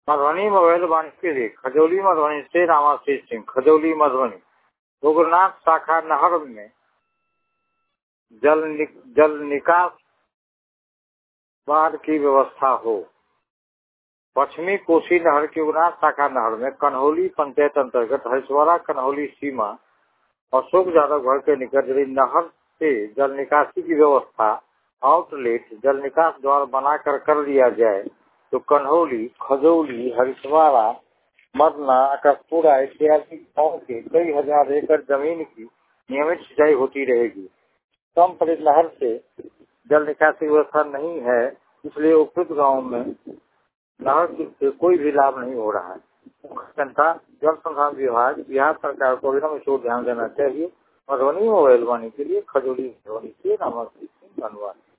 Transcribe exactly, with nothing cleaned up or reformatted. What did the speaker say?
Madhubani mobile वाणी के लिए खजौली मधुबनी से रामाशीष सिंह, खजौली मधुबनी। गोगरनाथ शाखा नहर में जल नि, जल निकास बाढ़ की व्यवस्था हो। पश्चिमी कोसी नहर की गोगरनाथ शाखा नहर में कन्हौली पंचायत अंतर्गत हरिश्वरा कन्हौली सीमा अशोक यादव घर के निकट यदि नहर से जल निकासी की व्यवस्था आउटलेट जल निकास द्वार बनाकर कर लिया जाए तो कन्हौली, खजौली, हरिश्वरा, मदना, अकसपुरा इत्यादि गाँव के कई हजार एकड़ जमीन की नियमित सिंचाई होती रहेगी। कम पलित नहर से जल निकासी व्यवस्था नहीं है, इसलिए उपयुक्त गाँव में नहर से कोई भी लाभ नहीं हो रहा है। जनता जल संसाधन विभाग बिहार सरकार को विलंब इस ओर ध्यान देना चाहिए। मधुबनी मोबाइल वाणी के लिए खजौली मधुबनी से रामाशीष सिंह, धन्यवाद।